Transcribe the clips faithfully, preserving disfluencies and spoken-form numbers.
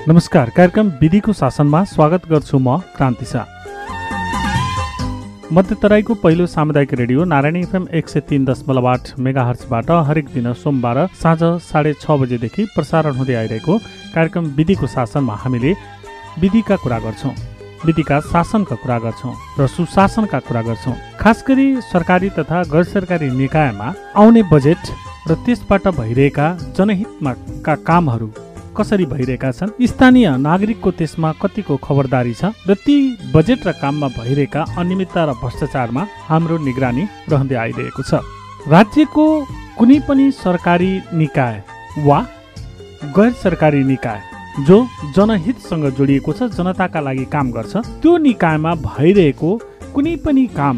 नमस्कार, कार्यक्रम विधिको शासनमा स्वागत गर्छु म क्रान्ति शाह। मध्यतराईको पहिलो सामुदायिक रेडियो नारायणी एफएम एक सय तीन दशमलव आठ मेगा हर्चबाट हरेक दिन सोमबार साँझ साढे छ बजेदेखि प्रसारण हुँदै आइरहेको कार्यक्रम विधिको शासनमा हामीले विधिका कुरा गर्छौँ, विधिका शासनका कुरा गर्छौँ र सुशासनका कुरा गर्छौँ। खास गरी सरकारी तथा गैर सरकारी निकायमा आउने बजेट र त्यसबाट भइरहेका जनहितमा का कामहरू कसरी भइरहेका छन्, स्थानीय नागरिकको त्यसमा कतिको खबरदारी छ र ती बजेट र काममा भइरहेका अनियमितता र भ्रष्टाचारमा हाम्रो निगरानी रहँदै आइरहेको छ। राज्यको कुनै पनि सरकारी निकाय वा गैर सरकारी निकाय जो जनहितसँग जोडिएको छ, जनताका लागि काम गर्छ, त्यो निकायमा भइरहेको कुनै पनि काम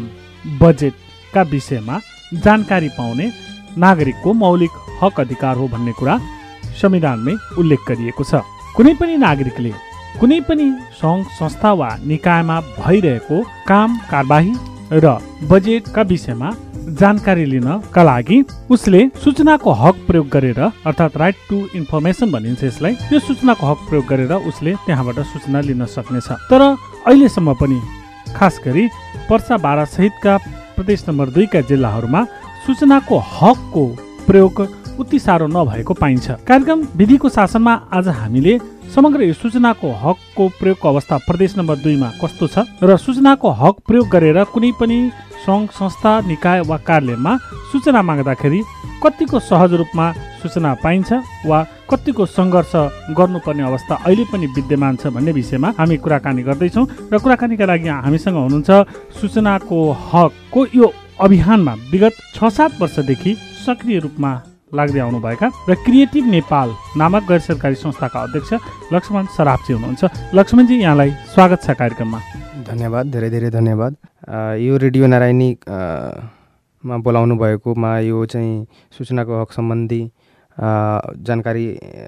बजेटका विषयमा जानकारी पाउने नागरिकको मौलिक हक अधिकार हो भन्ने कुरा संविधानमै उल्लेख गरिएको छ। कुनै पनि नागरिकले कुनै पनि सङ्घ संस्था वा निकायमा भइरहेको काम कारबाही र बजेटका विषयमा जानकारी लिनका लागि उसले सूचनाको हक प्रयोग गरेर, अर्थात् राइट टु इन्फर्मेसन भनिन्छ यसलाई, यो सूचनाको हक प्रयोग गरेर उसले त्यहाँबाट सूचना लिन सक्नेछ। तर अहिलेसम्म पनि खास गरी पर्सा बाह्र सहितका प्रदेश नम्बर दुईका जिल्लाहरूमा सूचनाको हकको प्रयोग उति साह्रो नभएको पाइन्छ। कार्यक्रम विधिको शासनमा आज हामीले समग्र यो सूचनाको हकको प्रयोगको अवस्था प्रदेश नम्बर दुईमा कस्तो छ र सूचनाको हक प्रयोग गरेर कुनै पनि सङ्घ संस्था निकाय वा कार्यालयमा सूचना माग्दाखेरि कतिको सहज रूपमा सूचना पाइन्छ वा कतिको सङ्घर्ष गर्नुपर्ने अवस्था अहिले पनि विद्यमान छ भन्ने विषयमा हामी कुराकानी गर्दैछौँ। र कुराकानीका लागि हामीसँग हुनुहुन्छ सूचनाको हकको यो अभियानमा विगत छ सात वर्षदेखि सक्रिय रूपमा लाग्दै आउनुभएका र क्रिएटिभ नेपाल नामक गैर सरकारी संस्थाका अध्यक्ष लक्ष्मण सराफजी हुनुहुन्छ। लक्ष्मणजी, यहाँलाई स्वागत छ कार्यक्रममा। धन्यवाद, धेरै धेरै धन्यवाद। यो रेडियो नारायणी मा बोलाउनु भएकोमा यो चाहिँ सूचनाको हक सम्बन्धी जानकारी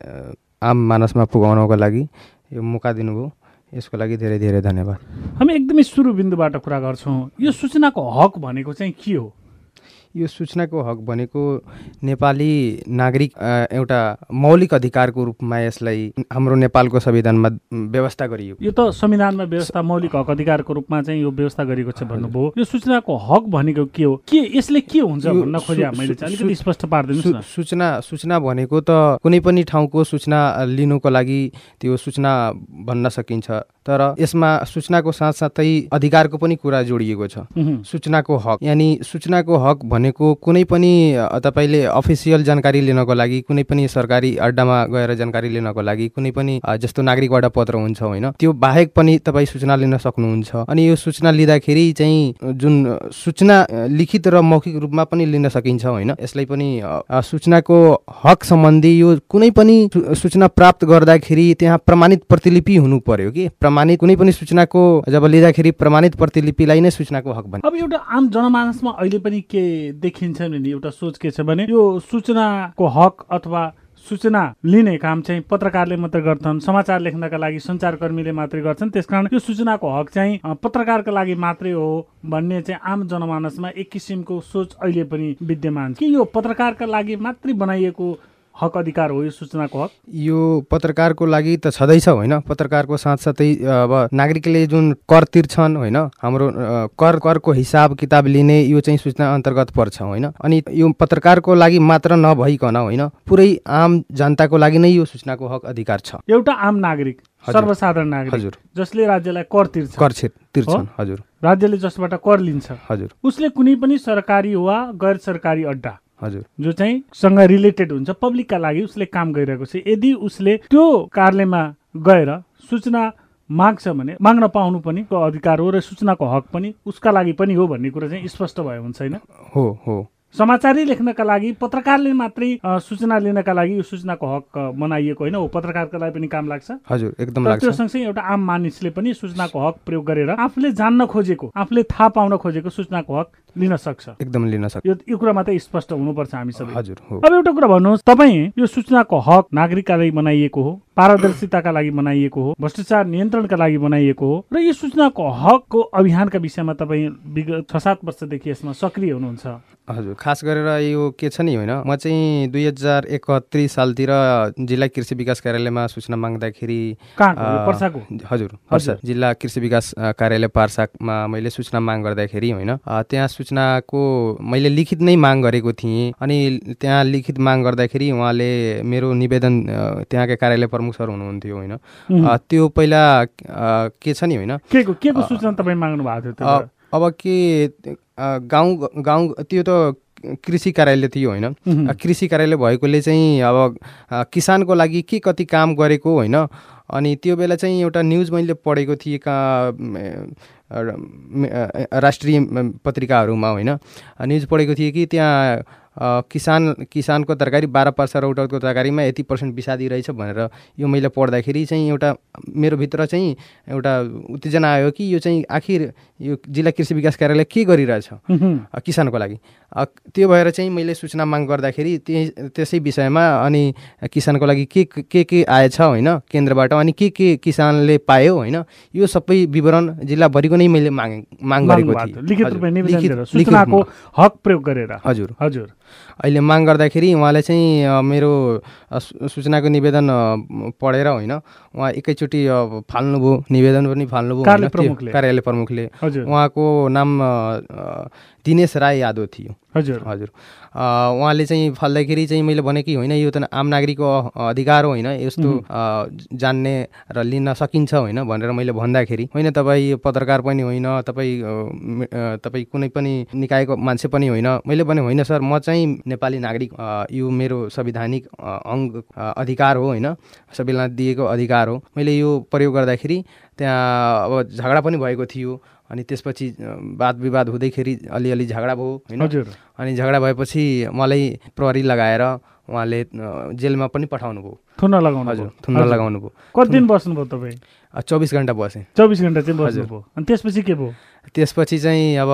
आम मानसमा पुगाउनको लागि यो मौका दिनुभयो, यसको लागि धेरै धेरै धन्यवाद। हामी एकदमै सुरु बिन्दुबाट कुरा गर्छौँ। यो सूचनाको हक भनेको चाहिँ के हो? यो सूचनाको हक भनेको नेपाली नागरिक एउटा मौलिक अधिकारको रूपमा यसलाई हाम्रो नेपालको संविधानमा व्यवस्था गरियो। यो त संविधानमा व्यवस्था मौलिक हक अधिकारको रूपमा चाहिँ यो व्यवस्था गरिएको छ भन्नुभयो। यो सूचनाको हक भनेको के हो, के यसले के हुन्छ भन्न खोजे मैले चाहिँ अलिकति स्पष्ट पार्दिनुहोस् न। सूचना सूचना भनेको त कुनै पनि ठाउँको सूचना लिनुको लागि त्यो सूचना भन्न सकिन्छ, तर यसमा सूचनाको साथसाथै अधिकारको पनि कुरा जोडिएको छ। सूचनाको हक यानि सूचनाको हक भनेको कुनै पनि तपाईले अफिसियल जानकारी लिनको लागि, कुनै पनि सरकारी अड्डामा गएर जानकारी लिनको लागि, कुनै पनि जस्तो नागरिकबाट पत्र हुन्छ होइन, त्यो बाहेक पनि तपाईँ सूचना लिन सक्नुहुन्छ। अनि यो सूचना लिँदाखेरि चाहिँ जुन सूचना लिखित र मौखिक रूपमा पनि लिन सकिन्छ होइन, यसलाई पनि सूचनाको हक सम्बन्धी यो कुनै पनि सूचना प्राप्त गर्दाखेरि त्यहाँ प्रमाणित प्रतिलिपि हुनु पर्यो कि प्रमाणित कुनै पनि सूचनाको जब लिँदाखेरि प्रमाणित प्रतिलिपिलाई नै सूचनाको हक भन्छ। अब एउटा आम जनमानसमा अहिले पनि के देखिन्छ नि, एउटा सोच के छ भने यो सूचनाको हक अथवा सूचना लिने काम चाहिँ पत्रकारले मात्र गर्छन्, समाचार लेख्नका लागि सञ्चारकर्मीले मात्रै गर्छन्, त्यसकारण यो सूचनाको हक चाहिँ पत्रकारका लागि मात्रै हो भन्ने चाहिँ आम जनमानसमा एक किसिमको सोच अहिले पनि विद्यमान छ। के यो पत्रकारका लागि मात्रै बनाइएको हक अधिकार हो यो सूचनाको हक? यो पत्रकारको लागि त छँदैछ होइन, पत्रकारको साथसाथै अब नागरिकले जुन कर तिर्छन् होइन, हाम्रो कर करको हिसाब किताब लिने यो चाहिँ सूचना अन्तर्गत पर्छ होइन। अनि यो पत्रकारको लागि मात्र नभइकन होइन, पुरै आम जनताको लागि नै यो सूचनाको हक अधिकार छ। एउटा आम नागरिक, सर्वसाधारण नागरिक हजुर, जसले राज्यलाई कर तिर्छ कर तिर्छन् हजुर, राज्यले जसबाट कर लिन्छ हजुर, उसले कुनै पनि सरकारी वा गैर सरकारी अड्डा हजुर जो चाहिँ सँग रिलेटेड हुन्छ, पब्लिकका लागि उसले काम गरिरहेको छ, यदि उसले त्यो कार्यालयमा गएर सूचना माग्छ भने माग्न पाउनु पनि अधिकार हो र सूचनाको हक पनि उसका लागि पनि हो भन्ने कुरा चाहिँ स्पष्ट भयो हुन्छ होइन? हो हो समाचारै लेख्नका लागि पत्रकारले मात्रै सूचना लिनका लागि यो सूचनाको हक बनाइएको होइन, हो पत्रकारका लागि पनि काम लाग्छ हजुर, एकदम लाग्छ। त्यो सँगसँगै एउटा आम मानिसले पनि सूचनाको हक प्रयोग गरेर आफूले जान्न खोजेको, आफूले थाहा पाउन खोजेको सूचनाको हक लिन सक्छ, एकदम लिन सक्छ। यो यो कुरा मात्रै स्पष्ट हुनुपर्छ हामी सबै। हजुर हो। अब एउटा कुरा भन्नुहोस्, तपाईँ यो सूचनाको हक नागरिकका लागि बनाइएको हो पारदर्शिताका लागि बनाइएको हो, भ्रष्टाचार नियन्त्रणका लागि बनाइएको हो र यो सूचनाको हकको अभियानका विषयमा तपाईँ विगत छ सात वर्षदेखि यसमा सक्रिय हुनुहुन्छ। हजुर, खास गरेर यो के छ नि होइन, म चाहिँ दुई हजार एकत्रिस सालतिर जिल्ला कृषि विकास कार्यालयमा सूचना माग्दाखेरि पर्साको हजुर पर्सा जिल्ला कृषि विकास कार्यालय पर्सामा मैले सूचना माग गर्दाखेरि होइन, त्यहाँ सूचनाको मैले लिखित नै माग गरेको थिएँ। अनि त्यहाँ लिखित माग गर्दाखेरि उहाँले मेरो निवेदन, त्यहाँका कार्यालय प्रमुख सर हुनुहुन्थ्यो होइन, त्यो पहिला के छ नि होइन, के को के को सूचना तपाईँ माग्नु भएको थियो? अब के गाउँ गाउँ त्यो त कृषि कार्यालय थियो होइन, कृषि कार्यालय भएकोले चाहिँ अब किसानको लागि के कति काम गरेको होइन। अनि त्यो बेला चाहिँ एउटा न्युज मैले पढेको थिएँ राष्ट्रिय पत्रिकाहरूमा होइन, न्युज पढेको थिएँ कि त्यहाँ किसान किसानको तरकारी बाह्र पर्सा रौतको तरकारीमा यति पर्सेन्ट विषादी रहेछ भनेर यो मैले पढ्दाखेरि चाहिँ एउटा मेरो भित्र चाहिँ एउटा उत्तेजना आयो कि यो चाहिँ आखिर यो जिल्ला कृषि विकास कार्यालय के गरिरहेछ किसानको लागि। त्यो भएर चाहिँ मैले सूचना माग गर्दाखेरि त्यही त्यसै विषयमा अनि किसानको लागि के के के आएछ होइन केन्द्रबाट, अनि के के किसानले पायो होइन, यो सबै विवरण जिल्लाभरिको नै मैले माग माग गरेको थिएँ सूचनाको हक प्रयोग गरेर। हजुर हजुर अहिले माग गर्दाखेरि उहाँले चाहिँ मेरो सूचनाको निवेदन पढेर होइन, उहाँ एकैचोटि फाल्नुभयो, निवेदन पनि फाल्नुभयो कार्यालय प्रमुखले। उहाँको नाम दिनेश राय यादव थियो। हजुर हजुर उहाँले चाहिँ फाल्दाखेरि चाहिँ मैले भने कि होइन यो त आम नागरिकको अधिकार हो होइन, यस्तो जान्ने र लिन सकिन्छ होइन भनेर मैले भन्दाखेरि होइन तपाईँ पत्रकार पनि होइन, तपाईँ तपाईँ कुनै पनि निकायको मान्छे पनि होइन। मैले भने होइन सर, म चाहिँ नेपाली नागरिक, यो मेरो संवैधानिक अङ्ग अधिकार हो होइन, सबैलाई दिएको अधिकार हो। मैले यो प्रयोग गर्दाखेरि त्यहाँ अब झगडा पनि भएको थियो। अनि त्यसपछि वाद विवाद हुँदैखेरि अलिअलि झगडा भयो होइन। अनि झगडा भएपछि मलाई प्रहरी लगाएर उहाँले जेलमा पनि पठाउनु भयो, थुन्न लगाउनु। हजुर थुन्न लगाउनु भयो। कति दिन बस्नुभयो तपाईँ? चौबिस घन्टा बसेँ। चौबिस घन्टा चाहिँ बस्नुभयो। अनि त्यसपछि के भयो? त्यसपछि चाहिँ अब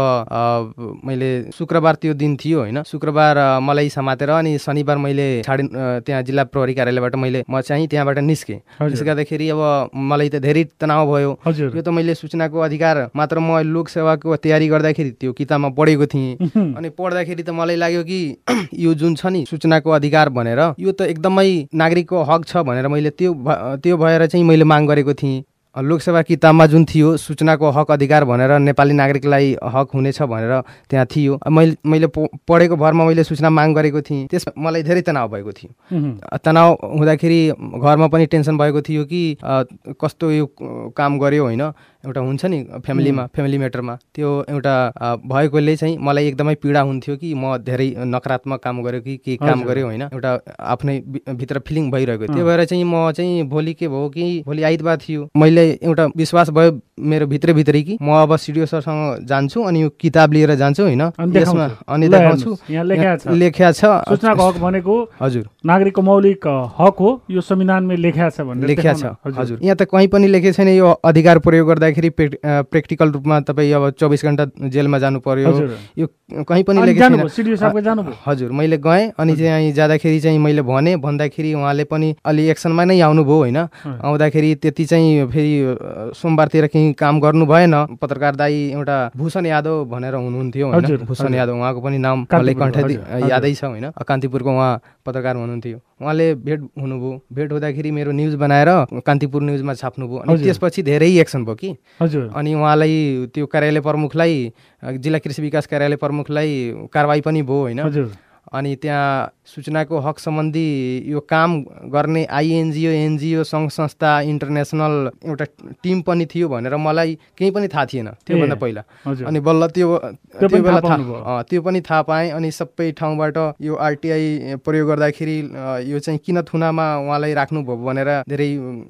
मैले शुक्रबार त्यो दिन थियो होइन, शुक्रबार मलाई समातेर अनि शनिबार मैले छाडे त्यहाँ जिल्ला प्रहरी कार्यालयबाट मैले म चाहिँ त्यहाँबाट निस्केँ। त्यसले गर्दाखेरि अब मलाई त धेरै तनाव भयो। यो त मैले सूचनाको अधिकार मात्र म लोकसेवाको तयारी गर्दाखेरि त्यो किताबमा पढेको थिएँ। अनि पढ्दाखेरि त मलाई लाग्यो कि यो जुन छ नि सूचनाको अधिकार भनेर यो त एकदमै नागरिकको हक छ भनेर मैले त्यो त्यो भएर चाहिँ मैले माग गरेको थिएँ। लोकसेवा किताबमा जुन थियो सूचनाको हक अधिकार भनेर नेपाली नागरिकलाई हक हुनेछ भनेर त्यहाँ थियो। मैले मैले पढेको भरमा मैले सूचना माग गरेको थिएँ। त्यस मलाई धेरै तनाव भएको थियो। तनाव हुँदाखेरि घरमा पनि टेन्सन भएको थियो कि कस्तो यो काम गर्यो होइन, एउटा हुन्छ नि फ्यामिलीमा फ्यामिली म्याटरमा त्यो एउटा भएकोले चाहिँ मलाई एकदमै पीडा हुन्थ्यो कि म धेरै नकारात्मक काम गरेँ कि के काम गरेँ होइन, एउटा आफ्नै भित्र फिलिङ भइरहेको। त्यो भएर चाहिँ म चाहिँ भोलि के भयो कि भोलि आइतबार थियो, मैले एउटा विश्वास भयो मेरो भित्रभित्रै कि म अब सिडिओ सरसँग जान्छु अनि यो किताब लिएर जान्छु होइन, यसमा अनि देखाउँछु लेख्या छ सूचनाको हक भनेको हजुर नागरिकको मौलिक हक हो, यो संविधानमै लेख्या छ भनेर लेख्या छ। हजुर यहाँ त कहीँ पनि लेखेको छैन यो अधिकार प्रयोग गर्दा प्र्याक्टिकल रूपमा तपाईँ अब चौबिस घन्टा जेलमा जानु पर्यो, यो कहीँ पनि लेखेको छैन। हजुर मैले गएँ अनि चाहिँ जाँदाखेरि चाहिँ मैले भने भन्दाखेरि उहाँले पनि अलि एक्सनमा नै आउनुभयो होइन। आउँदाखेरि त्यति चाहिँ फेरि सोमबारतिर केही काम गर्नु भएन। पत्रकार दाई एउटा भूषण यादव भनेर हुनुहुन्थ्यो होइन, भूषण यादव उहाँको पनि नाम मलाई कण्ठ यादै छ होइन, कान्तिपुरको उहाँ पत्रकार हुनुहुन्थ्यो। उहाँले भेट हुनुभयो, भेट हुँदाखेरि मेरो न्युज बनाएर कान्तिपुर न्युजमा छाप्नुभयो। अनि त्यसपछि धेरै एक्सन भयो कि। अनि उहाँलाई त्यो कार्यालय प्रमुखलाई जिल्ला कृषि विकास कार्यालय प्रमुखलाई कारवाही पनि भयो होइन। अनि त्यहाँ सूचनाको हक सम्बन्धी यो काम गर्ने आइएनजिओ एनजिओ सङ्घ संस्था इन्टरनेसनल एउटा टिम पनि थियो भनेर मलाई केही पनि थाहा थिएन त्योभन्दा पहिला। अनि बल्ल त्यो त्यो बेला थाहा त्यो पनि थाहा पाएँ। अनि सबै ठाउँबाट यो आरटिआई प्रयोग गर्दाखेरि यो चाहिँ किन थुनामा उहाँलाई राख्नुभयो भनेर धेरै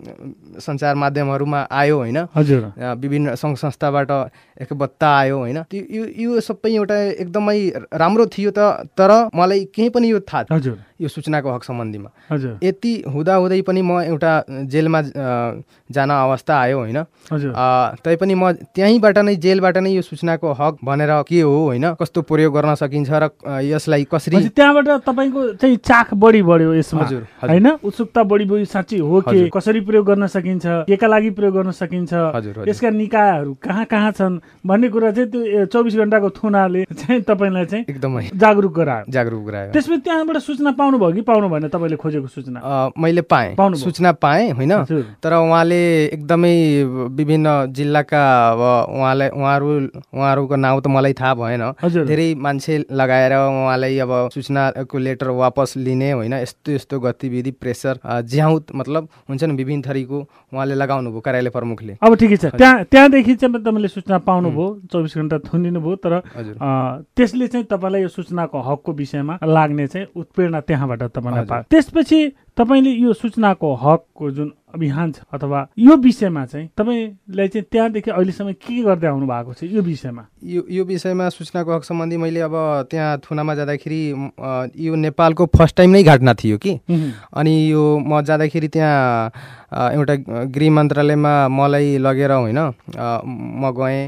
सञ्चार माध्यमहरूमा आयो होइन, विभिन्न सङ्घ संस्थाबाट एकबत्ता आयो होइन। यो यो सबै एउटा एकदमै राम्रो थियो त, तर मलाई केही पनि यो थाहा यो सूचनाको हक सम्बन्धीमा। हजुर। यति हुँदाहुँदै पनि म एउटा जेलमा जान अवस्था आयो होइन। तैपनि म त्यहीँबाट नै जेलबाट नै यो सूचनाको हक भनेर के हो होइन, कस्तो प्रयोग गर्न सकिन्छ र यसलाई कसरी, त्यहाँबाट तपाईँको चाहिँ चाख बढी बढ्यो यसमा होइन, उत्सुकता बढी बढी साँच्ची हो कि कसरी प्रयोग गर्न सकिन्छ, केका लागि प्रयोग गर्न सकिन्छ, यसका निकायहरू कहाँ कहाँ छन् भन्ने कुरा चाहिँ त्यो चौबिस घण्टाको थुनाले चाहिँ तपाईँलाई चाहिँ एकदमै जागरुक गरायो जागरुक गरायो त्यसपछि त्यहाँबाट सूचना पाउनु भयो कि पाउनु भएन? तपाईँले खोजेको सूचना मैले पाएँ, सूचना पाएँ होइन। तर उहाँले एकदमै विभिन्न जिल्लाका अब उहाँलाई उहाँहरू उहाँहरूको नाउँ त मलाई थाहा भएन, धेरै मान्छे लगाएर उहाँलाई अब सूचनाको लेटर वापस लिने होइन, यस्तो यस्तो गतिविधि प्रेसर ज्याउत मतलब हुन्छ नि विभिन्न थरीको उहाँले लगाउनु भयो कार्यालय प्रमुखले। अब ठिकै छ, त्यहाँ त्यहाँदेखि चाहिँ तपाईँले सूचना पाउनुभयो, चौबिस घन्टा थुनिनु भयो, तर त्यसले चाहिँ तपाईँलाई यो सूचनाको हकको विषयमा लाग्ने चाहिँ उत्प्रेरणा त्यहाँबाट तपाईँलाई पायो। त्यसपछि तपाईँले यो सूचनाको हकको जुन अभियान छ अथवा यो विषयमा चाहिँ तपाईँलाई चाहिँ त्यहाँदेखि अहिलेसम्म के गर्दै आउनु भएको छ यो विषयमा? यो यो विषयमा सूचनाको हक सम्बन्धी मैले अब त्यहाँ थुनामा जाँदाखेरि यो नेपालको फर्स्ट टाइम नै घटना थियो कि। अनि यो म जाँदाखेरि त्यहाँ एउटा गृह मन्त्रालयमा मलाई लगेर होइन म गएँ,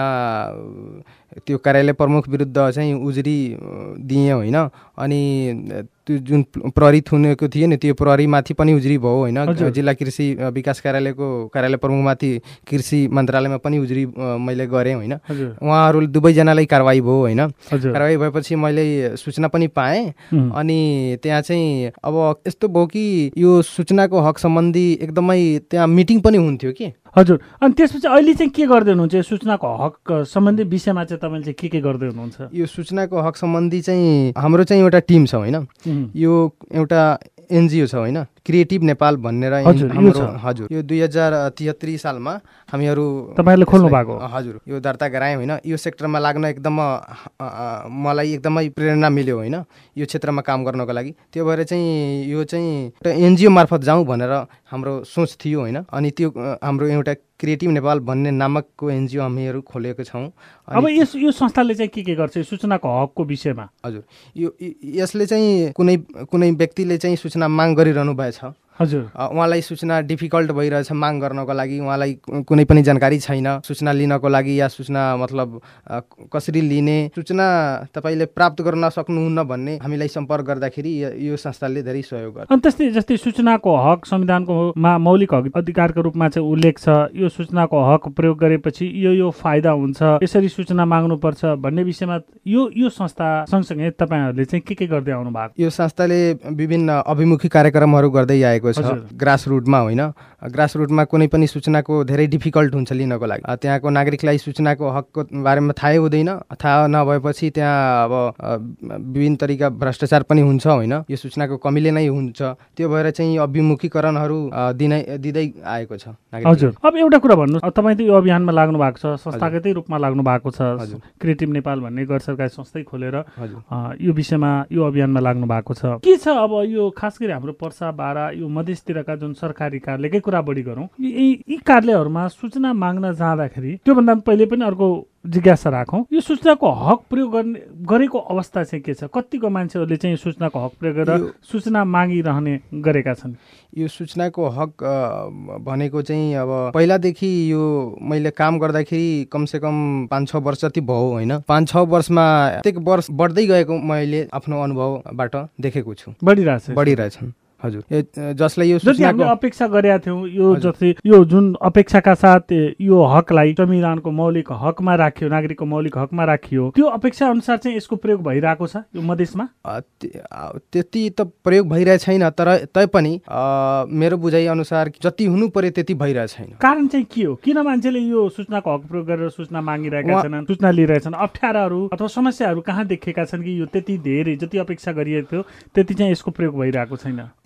त्यहाँ त्यो कार्यालय प्रमुख विरुद्ध चाहिँ उजुरी दिएँ होइन। अनि त्यो जुन प्रहरी थुनेको थियो नि त्यो प्रहरीमाथि पनि उजुरी भयो होइन, जिल्ला कृषि विकास कार्यालयको कार्यालय प्रमुखमाथि कृषि मन्त्रालयमा पनि उजुरी मैले गरेँ होइन। उहाँहरू दुवैजनालाई कारवाही भयो होइन। कारवाही भएपछि मैले सूचना पनि पाएँ। अनि त्यहाँ चाहिँ अब यस्तो भयो कि यो सूचनाको हक सम्बन्धी एकदमै त्यहाँ मिटिङ पनि हुन्थ्यो कि। हजुर। अनि त्यसपछि अहिले चाहिँ के गर्दै हुनुहुन्छ सूचनाको हक सम्बन्धी विषयमा चाहिँ तपाईँले चाहिँ के के गर्दै हुनुहुन्छ? यो सूचनाको हक सम्बन्धी चाहिँ हाम्रो चाहिँ एउटा टिम छ होइन, यो एउटा एनजिओ छ होइन, क्रिएटिभ नेपाल भनेर हाम्रो। हजुर। यो दुई हजार तिहत्तरी सालमा हामीहरू तपाईँहरूले खोल्नु भएको? हजुर। यो दर्ता गराएँ होइन। यो सेक्टरमा लाग्न एकदम मलाई एकदमै प्रेरणा मिल्यो होइन यो क्षेत्रमा काम गर्नको लागि। त्यो भएर चाहिँ यो चाहिँ एउटा एनजिओ मार्फत जाउँ भनेर हाम्रो सोच थियो होइन। अनि त्यो हाम्रो एउटा क्रिएटिभ नेपाल भन्ने नामकको एनजिओ हामीहरू खोलेको छौँ। अब यस यो संस्थाले चाहिँ के के गर्छ सूचनाको हकको विषयमा? हजुर। यो यसले चाहिँ कुनै कुनै व्यक्तिले चाहिँ सूचना माग गरिरहनु भएछ। हजुर। उहाँलाई सूचना डिफिकल्ट भइरहेछ माग गर्नको लागि, उहाँलाई कुनै पनि जानकारी छैन सूचना लिनको लागि, या सूचना मतलब कसरी लिने, सूचना तपाईँले प्राप्त गर्न सक्नुहुन्न भन्ने हामीलाई सम्पर्क गर्दाखेरि यो संस्थाले धेरै सहयोग गर्छ। अनि त्यस्तै जस्तै सूचनाको हक संविधानको मा मौलिक अधिकारको रूपमा चाहिँ उल्लेख छ, यो सूचनाको हक प्रयोग गरेपछि यो यो फाइदा हुन्छ, यसरी सूचना माग्नुपर्छ भन्ने विषयमा यो यो संस्था सँगसँगै तपाईँहरूले चाहिँ के के गर्दै आउनु भएको? यो संस्थाले विभिन्न अभिमुखी कार्यक्रमहरू गर्दै आएको छ ग्रास रुटमा होइन। ग्रास रुटमा कुनै पनि सूचनाको धेरै डिफिकल्ट हुन्छ लिनको लागि। त्यहाँको नागरिकलाई सूचनाको हकको बारेमा थाहै हुँदैन, थाहा नभएपछि त्यहाँ अब विभिन्न तरिका भ्रष्टाचार पनि हुन्छ होइन, यो सूचनाको कमीले नै हुन्छ। त्यो भएर चाहिँ अभिमुखीकरणहरू दिनै दिँदै आएको छ। हजुर। अब एउटा कुरा भन्नु, तपाईँ त यो अभियानमा लाग्नु भएको छ, संस्थागतै रूपमा लाग्नु भएको छ, क्रिएटिभ नेपाल भन्ने गैर सरकारी संस्थै खोलेर यो विषयमा यो अभियानमा लाग्नु भएको छ। के छ अब यो खास गरी हाम्रो पर्सा बारा यो मधेसतिरका जुन सरकारी कार्यालयकै कुरा बढी गरौँ, यी कार्यालयहरूमा सूचना माग्न जाँदाखेरि त्योभन्दा पहिले पनि अर्को जिज्ञासा राखौँ, यो सूचनाको हक प्रयोग गर्ने गरेको अवस्था चाहिँ के छ? कतिको मान्छेहरूले चाहिँ सूचनाको हक प्रयोग गरेर सूचना मागिरहने गरेका छन्? यो सूचनाको हक भनेको चाहिँ अब पहिलादेखि यो मैले काम गर्दाखेरि कमसेकम पाँच छ वर्ष जति भयो होइन। पाँच छ वर्षमा प्रत्येक वर्ष बढ्दै गएको मैले आफ्नो अनुभवबाट देखेको छु, बढिरहेछ बढिरहेछन्। हजुर। जसलाई यो जति हामीले अपेक्षा गरेका थियौँ, यो जति यो जुन अपेक्षाका साथ यो हकलाई संविधानको मौलिक हकमा राखियो, नागरिकको मौलिक हकमा राखियो, त्यो अपेक्षा अनुसार चाहिँ यसको प्रयोग भइरहेको छ यो मधेसमा? त्यति त प्रयोग भइरहेको छैन, तर तैपनि मेरो बुझाइ अनुसार जति हुनु पर्यो त्यति भइरहेको छैन। कारण चाहिँ के हो? किन मान्छेले यो सूचनाको हक प्रयोग गरेर सूचना मागिरहेका छन्, सूचना लिइरहेछन्? अप्ठ्याराहरू अथवा समस्याहरू कहाँ देखिएका छन् कि यो त्यति धेरै जति अपेक्षा गरिएको थियो त्यति चाहिँ यसको प्रयोग भइरहेको छैन?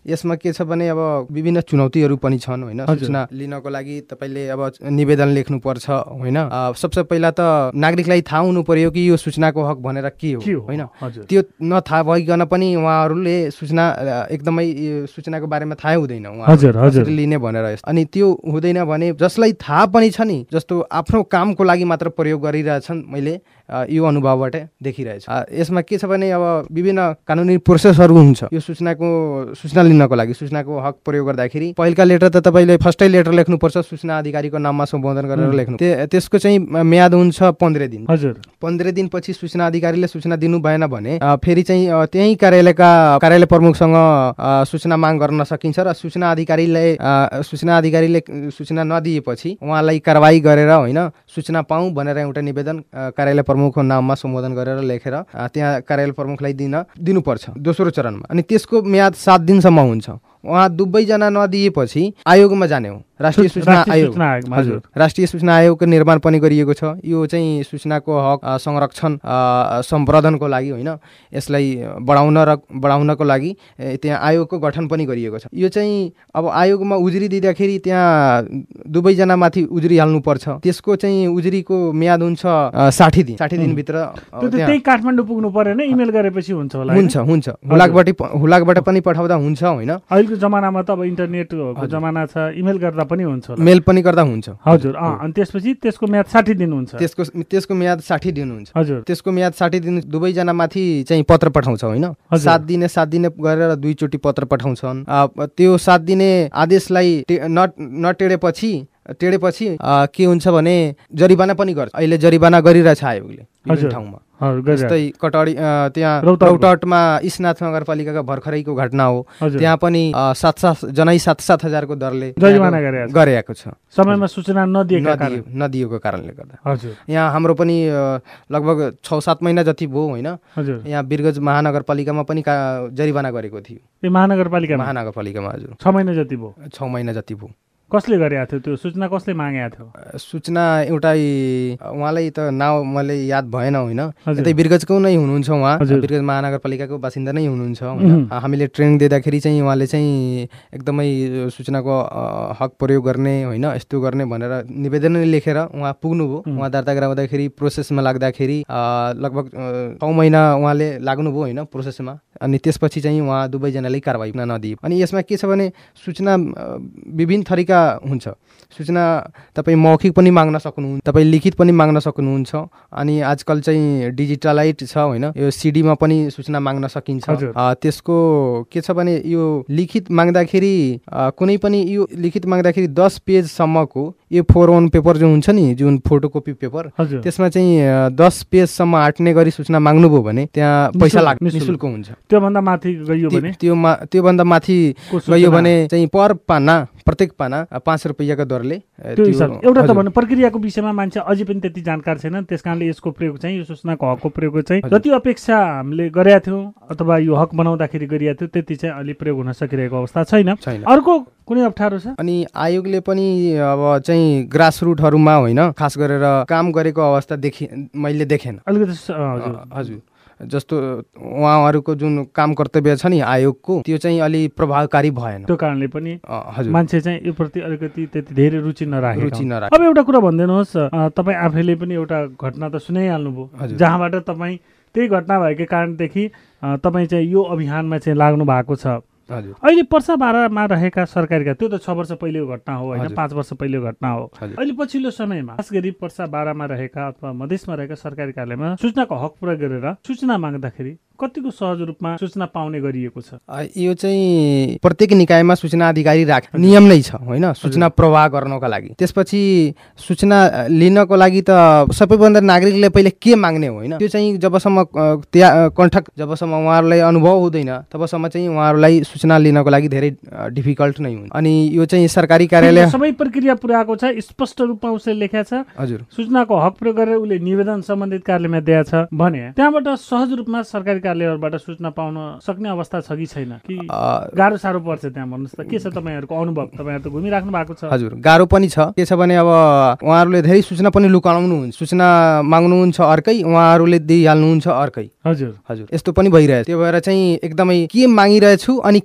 यसमा के छ भने अब विभिन्न चुनौतीहरू पनि छन् होइन। सूचना लिनको लागि तपाईँले अब निवेदन लेख्नुपर्छ होइन। सबसे पहिला त नागरिकलाई थाहा हुनु पर्यो कि यो सूचनाको हक भनेर के हो होइन। त्यो नथाहा भइकन पनि उहाँहरूले सूचना एकदमै सूचनाको बारेमा थाहै हुँदैन उहाँहरूले लिने भनेर। अनि त्यो हुँदैन भने जसलाई थाहा पनि छ नि, जस्तो आफ्नो कामको लागि मात्र प्रयोग गरिरहेछन्, मैले यो अनुभवबाट देखिरहेछु। यसमा के छ भने अब विभिन्न कानुनी प्रोसेसहरू हुन्छ यो सूचनाको सूचना लिनको लागि। सूचनाको हक प्रयोग गर्दाखेरि पहिलका लेटर त तपाईँले फर्स्टै लेटर लेख्नुपर्छ, सूचना अधिकारीको नाममा सम्बोधन गरेर लेख्नु। त्यसको चाहिँ म्याद हुन्छ पन्ध्र दिन। हजुर पन्ध्र दिनपछि सूचना अधिकारीले सूचना दिनु भएन भने फेरि चाहिँ त्यही कार्यालयका कार्यालय प्रमुखसँग सूचना माग गर्न सकिन्छ र सूचना अधिकारीले सूचना अधिकारीले सूचना नदिएपछि उहाँलाई कारवाही गरेर होइन सूचना पाऊँ भनेर एउटा निवेदन कार्यालय प्रमुखको नाममा सम्बोधन गरेर लेखेर त्यहाँ कार्यालय प्रमुखलाई दिन दिनुपर्छ दोस्रो चरणमा। अनि त्यसको म्याद सात दिनसम्म हुन्छ। उहाँ दुवैजना नदिएपछि आयोगमा जाने हो, राष्ट्रिय सूचना आयोग। हजुर राष्ट्रिय सूचना आयोगको निर्माण पनि गरिएको छ। यो चाहिँ सूचनाको हक संरक्षण सम्वर्धनको लागि होइन, यसलाई बढाउन र बढाउनको लागि त्यहाँ आयोगको गठन पनि गरिएको छ। यो चाहिँ अब आयोगमा उजुरी दिँदाखेरि त्यहाँ दुवैजना माथि उजुरी हाल्नुपर्छ। त्यसको चाहिँ उजुरीको म्याद हुन्छ साठी दिन। साठी दिनभित्र त्यही काठमाडौँ पुग्नु परेन, इमेल गरेपछि हुन्छ होला। हुन्छ हुन्छ हुलाकबाट हुलाकबाट पनि पठाउँदा हुन्छ होइन। अहिलेको जमानामा त अब इन्टरनेटको जमाना छ, इमेल गर्दा पनि हुन्छ, मेल पनि गर्दा हुन्छ। हजुर अनि त्यसपछि त्यसको म्याद साठी दिन हुन्छ। त्यसको त्यसको म्याद साठी दिन हुन्छ। हजुर त्यसको म्याद साठी दिन दुवैजना माथि चाहिँ पत्र पठाउँछ होइन। सात दिने सात दिने गरेर दुईचोटि पत्र पठाउँछन्। त्यो सात दिने आदेशलाई न नटेडेपछि टेडेपछि के हुन्छ भने जरिवाना पनि गर्छ। अहिले जरिवाना गरिरहेछ आयोगले विभिन्न ठाउँमा। जस्तै कटौडी त्यहाँ रौतहटमा इस्नाथ नगरपालिकाका भर्खरैको घटना हो, त्यहाँ पनि सात सात जनै सात सात हजारको दरले जरिवाना गरेको छ, समयमा सूचना नदिएको नदिएको कारणले गर्दा। हजुर यहाँ हाम्रो पनि लगभग छ सात महिना जति भयो होइन। यहाँ वीरगञ्ज महानगरपालिकामा पनि जरिवाना गरेको थियो। ए महानगरपालिका महानगरपालिकामा हजुर छ महिना जति भयो। छ महिना जति भयो। कसले गरेको थियो त्यो सूचना, कसले मागेको थियो सूचना? एउटा उहाँलाई त नाउँ मैले याद भएन होइन। यतै वीरगञ्जको नै हुनुहुन्छ उहाँ, वीरगञ्ज महानगरपालिकाको बासिन्दा नै हुनुहुन्छ होइन। हामीले ट्रेनिङ दिँदाखेरि चाहिँ उहाँले चाहिँ एकदमै सूचनाको हक प्रयोग गर्ने होइन यस्तो गर्ने भनेर निवेदन लेखेर उहाँ पुग्नुभयो। उहाँ दर्ता गराउँदाखेरि प्रोसेसमा लाग्दाखेरि लगभग छ महिना उहाँले लाग्नुभयो होइन प्रोसेसमा। अनि त्यसपछि चाहिँ उहाँ दुवैजनाले कारवाही नदिए। अनि यसमा के छ भने सूचना विभिन्न थरीका हुन्छ। सूचना तपाईँ मौखिक पनि माग्न सक्नुहुन्छ, तपाईँ लिखित पनि माग्न सक्नुहुन्छ। अनि आजकल चाहिँ डिजिटलाइट छ होइन, यो सिडीमा पनि सूचना माग्न सकिन्छ। त्यसको के छ भने यो लिखित माग्दाखेरि कुनै पनि यो लिखित माग्दाखेरि दस पेजसम्मको यो फोर वन पेपर जो हुन्छ नि, जुन फोटोकपी पेपर, त्यसमा चाहिँ दस पेजसम्म आँट्ने गरी सूचना माग्नुभयो भने त्यहाँ पैसा लाग्ने निःशुल्क हुन्छ। त्योभन्दा माथि गयो भने त्यो त्योभन्दा माथि गयो भने चाहिँ पर पाना प्रत्येक पाना पाँच रुपियाँको दरले। एउटा त भन्नु प्रक्रियाको विषयमा मान्छे अझै पनि त्यति जानकार छैन, त्यस कारणले यसको प्रयोग चाहिँ यो सूचनाको हकको प्रयोग चाहिँ जति अपेक्षा हामीले गरेका थियौँ अथवा यो हक बनाउँदाखेरि गरिएको थियो त्यति चाहिँ अलि प्रयोग हुन सकिरहेको अवस्था छैन। अर्को कुनै अप्ठ्यारो छ? अनि आयोगले पनि अब चाहिँ ग्रास रुटहरूमा होइन खास गरेर काम गरेको अवस्था देखि मैले देखेन अलिकति। हजुर जस्तो उहाँहरूको जुन काम कर्तव्य छ नि आयोगको, त्यो चाहिँ अलि प्रभावकारी भएन। त्यो कारणले पनि मान्छे चाहिँ यो प्रति अलिकति त्यति धेरै रुचि नराखे रुचि नराखे अब एउटा कुरा भनिदिनुहोस्, तपाईँ आफैले पनि एउटा घटना त सुनाइहाल्नुभयो जहाँबाट तपाईँ त्यही घटना भएकै कारणदेखि तपाईँ चाहिँ यो अभियानमा चाहिँ लाग्नु भएको छ। अहिले पर्सा बाह्रमा रहेका सरकारीका, त्यो त छ वर्ष पहिलेको घटना हो होइन, पाँच वर्ष पहिलेको घटना हो। अहिले पछिल्लो समयमा खास गरी पर्सा बाह्रमा रहेका अथवा मधेसमा रहेका सरकारी कार्यालयमा सूचनाको हक प्रयोग गरेर सूचना माग्दाखेरि कतिको सहज रूपमा सूचना पाउने गरिएको छ? यो चाहिँ प्रत्येक निकायमा सूचना अधिकारी राख्ने नियम नै छ होइन, सूचना प्रवाह गर्नको लागि। त्यसपछि सूचना लिनको लागि त सबैभन्दा नागरिकले पहिले के माग्ने हो होइन, त्यो चाहिँ जबसम्म त्यहाँ कण्ठक जबसम्म उहाँहरूलाई अनुभव हुँदैन तबसम्म चाहिँ उहाँहरूलाई सूचना लिनको लागि धेरै डिफिकल्ट नै हुन्छ। अनि यो चाहिँ सरकारी कार्यालय सबै प्रक्रिया पुर्याएको छ, स्पष्ट रूपमा उसले लेखेको छ। हजुर सूचनाको हक प्रयोग गरेर उसले निवेदन सम्बन्धित कार्यालयमा दिएको छ भने त्यहाँबाट सहज रूपमा सरकारी कार्यालयबाट सूचना पाउन सक्ने अवस्था छ कि छैन, कि गाह्रो साह्रो पर्छ? त्यहाँ भन्नुहोस् त, के छ तपाईँहरूको अनुभव? तपाईँहरू त घुमिराख्नु भएको छ। हजुर गाह्रो पनि छ। के छ भने अब उहाँहरूले धेरै सूचना पनि लुकाउनुहुन्छ, सूचना माग्नुहुन्छ अर्कै, उहाँहरूले दिइहाल्नुहुन्छ अर्कै। हजुर हजुर यस्तो पनि भइरहेछ। त्यो भएर चाहिँ एकदमै के मागिरहेछु अनि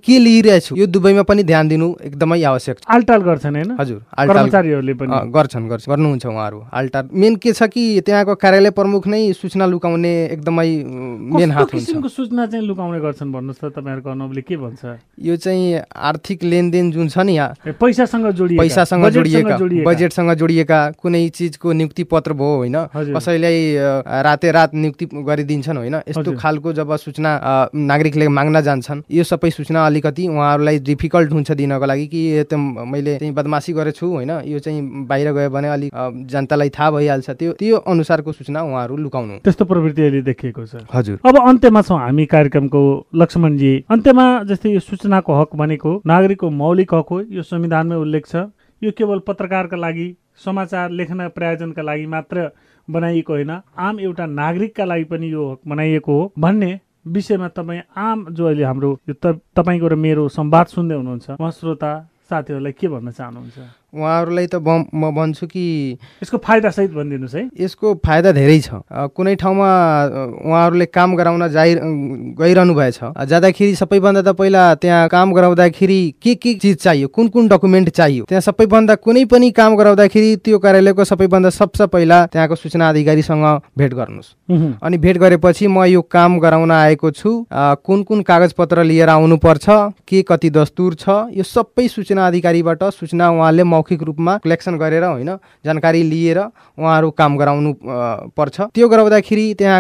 के लिइरहेछु यो दुवैमा पनि ध्यान दिनु एकदमै आवश्यक छ। आलटाल गर्छन् हैन? हजुर, कर्मचारीहरूले पनि गर्छन् गर्छन् गर्नुहुन्छ उहाँहरू आलटाल। मेन के छ कि त्यहाँको कार्यालय प्रमुख नै सूचना लुकाउने एकदमै मेन हात हुन्छ। किसिमको सूचना चाहिँ लुकाउने गर्छन् भन्नुहोस् त, तपाईँहरूको अनुभवले के भन्छ? यो चाहिँ आर्थिक लेनदेन जुन छ नि, यहाँ पैसासँग जोडिएका पैसासँग जोडिएका बजेटसँग जोडिएका कुनै चिजको नियुक्ति पत्र भयो होइन, कसैलाई राते रात नियुक्ति गरिदिन्छन् होइन, यस्तो खालको जब सूचना नागरिकले माग्न जान्छन्, यो सबै सूचना अलिकति उहाँहरूलाई डिफिकल्ट हुन्छ दिनको लागि कि त मैले चाहिँ बदमासी गरेछु होइन, यो चाहिँ बाहिर गयो भने अलिक जनतालाई थाहा भइहाल्छ, त्यो त्यो अनुसारको सूचना उहाँहरू लुकाउनु, त्यस्तो प्रवृत्ति अहिले देखिएको छ। हजुर, अब अन्त्यमा छौँ हामी कार्यक्रमको। लक्ष्मणजी, अन्त्यमा जस्तै यो सूचनाको हक भनेको नागरिकको मौलिक हक हो, यो संविधानमै उल्लेख छ। यो केवल पत्रकारका लागि, समाचार लेख्न प्रायोजनका लागि मात्र बनाइएको होइन, आम एउटा नागरिकका लागि पनि यो हक बनाइएको हो भन्ने विषयमा तपाईँ आम जो अहिले हाम्रो यो तपाईँको र मेरो संवाद सुन्दै हुनुहुन्छ उहाँ श्रोता साथीहरूलाई के भन्न चाहनुहुन्छ? उहाँहरूलाई त म भन्छु कि यसको फाइदा सहित भनिदिनुहोस् है। यसको फाइदा धेरै छ। कुनै ठाउँमा उहाँहरूले काम गराउन जाइ गइरहनु भएछ, जाँदाखेरि सबैभन्दा त पहिला त्यहाँ काम गराउँदाखेरि के के चिज चाहियो, कुन कुन डकुमेन्ट चाहियो, त्यहाँ सबैभन्दा कुनै पनि काम गराउँदाखेरि त्यो कार्यालयको सबैभन्दा सबसे पहिला त्यहाँको सूचना अधिकारीसँग भेट गर्नुहोस्। अनि भेट गरेपछि म यो काम गराउन आएको छु, कुन कुन कागजपत्र लिएर आउनुपर्छ, के कति दस्तुर छ, यो सबै सूचना अधिकारीबाट सूचना उहाँले मौखिक रूपमा कलेक्सन गरेर होइन, जानकारी लिएर उहाँहरू काम गराउनु पर्छ। त्यो गराउँदाखेरि त्यहाँ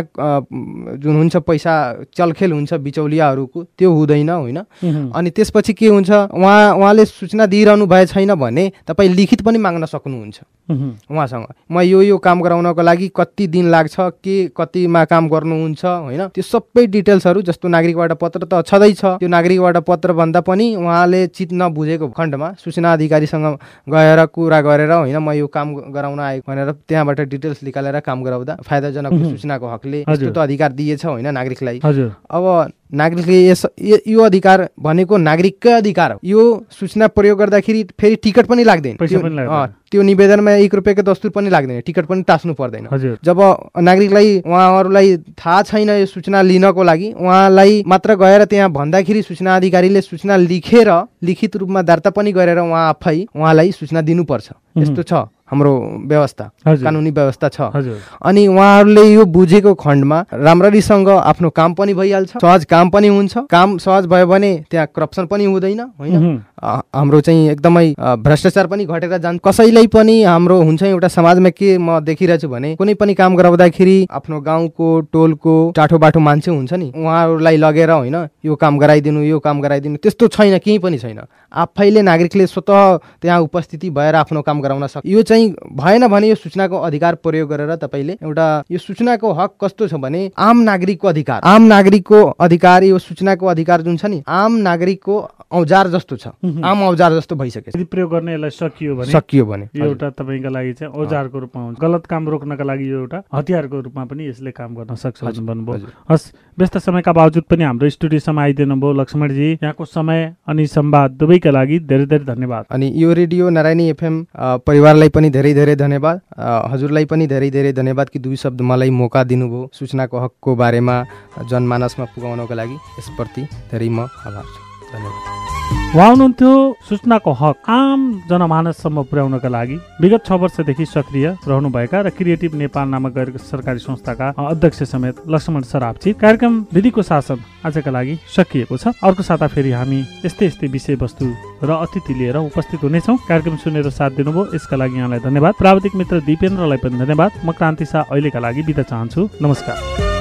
जुन हुन्छ पैसा चलखेल हुन्छ बिचौलियाहरूको, त्यो हुँदैन होइन। अनि त्यसपछि के हुन्छ, उहाँ उहाँले सूचना दिइरहनु भए छैन भने तपाईँ लिखित पनि माग्न सक्नुहुन्छ उहाँसँग, म यो यो काम गराउनको लागि कति दिन लाग्छ, के कतिमा काम गर्नुहुन्छ होइन, त्यो सबै डिटेल्सहरू जस्तो नागरिकबाट पत्र त छँदैछ, त्यो नागरिकबाट पत्र भन्दा पनि उहाँले चित नबुझेको खण्डमा सूचना अधिकारीसँग गएर कुरा गरेर होइन, म यो काम गराउन आएको भनेर त्यहाँबाट डिटेल्स निकालेर काम गराउँदा फाइदाजनक सूचनाको हकले यस्तो त अधिकार दिएछ होइन नागरिकलाई। अब नागरिकले यस यो अधिकार भनेको नागरिककै अधिकार हो। यो सूचना प्रयोग गर्दाखेरि फेरि टिकट पनि लाग्दैन, त्यो निवेदनमा एक रुपियाँको दस्तुर पनि लाग्दैन, टिकट पनि टास्नु पर्दैन। जब नागरिकलाई उहाँहरूलाई थाहा छैन यो सूचना लिनको लागि, उहाँलाई मात्र गएर त्यहाँ भन्दाखेरि सूचना अधिकारीले सूचना लेखेर लिखित रूपमा दर्ता पनि गरेर उहाँ आफै उहाँलाई सूचना दिनुपर्छ। यस्तो छ हाम्रो व्यवस्था, कानुनी व्यवस्था छ। अनि उहाँहरूले यो बुझेको खण्डमा राम्ररीसँग आफ्नो काम पनि भइहाल्छ, सहज काम पनि हुन्छ। काम सहज भयो भने त्यहाँ करप्सन पनि हुँदैन होइन, हाम्रो चाहिँ एकदमै भ्रष्टाचार पनि घटेर जान्छ। कसैलाई पनि हाम्रो हुन्छ एउटा समाजमा के म देखिरहेछु भने, कुनै पनि काम गराउँदाखेरि आफ्नो गाउँको टोलको टाठो बाठो मान्छे हुन्छ नि, उहाँहरूलाई लगेर होइन यो काम गराइदिनु यो काम गराइदिनु, त्यस्तो छैन, केही पनि छैन। आफैले नागरिकले स्वतः त्यहाँ उपस्थिति भएर आफ्नो काम गराउन सक्छ। यो चाहिँ भएन भने यो सूचनाको अधिकार प्रयोग गरेर तपाईले एउटा, यो सूचनाको हक कस्तो छ भने आम नागरिकको अधिकार, आम नागरिकको अधिकार, यो सूचनाको अधिकार जुन छ नि आम नागरिकको औजार जस्तो छ, आम औजार जस्तो भइसकेछ। यदि प्रयोग गर्न यसलाई सकियो भने सकियो भने यो एउटा तपाईका लागि चाहिँ औजारको रूपमा हुन्छ, गलत काम रोक्नका लागि यो एउटा हतियारको रूपमा पनि यसले काम गर्न सक्छ भन्नुभयो। हस्, व्यस्त समयका बावजुद पनि हाम्रो स्टुडियोसम्म आइदिनु भयो लक्ष्मणजी, यहाँको समय अनि संवाद दुवैका लागि धेरै धेरै धन्यवाद। अनि यो रेडियो नारायणी एफएम परिवारलाई पनि धेरै धेरै धन्यवाद, हजुरलाई पनि धेरै धेरै धन्यवाद कि दुई शब्द मलाई मौका दिनुभयो सूचनाको हकको बारेमा जनमानसमा पुगाउनको लागि, यसप्रति धेरै म आभार छु। धन्यवाद। उहाँ हुनुहुन्थ्यो सूचनाको हक आम जनमानससम्म पुर्याउनका लागि विगत छ वर्षदेखि सक्रिय रहनुभएका र क्रिएटिभ नेपाल नामक गैर सरकारी संस्थाका अध्यक्ष समेत लक्ष्मण सराप्ची। कार्यक्रम विधिको शासन आजका लागि सकिएको छ। अर्को साता फेरि हामी यस्तै यस्तै विषयवस्तु र अतिथि लिएर उपस्थित हुनेछौँ। कार्यक्रम सुनेर साथ दिनुभयो यसका लागि यहाँलाई धन्यवाद। प्राविधिक मित्र दिपेन्द्रलाई पनि धन्यवाद। म क्रान्ति शाह अहिलेका लागि बिदा चाहन्छु। नमस्कार।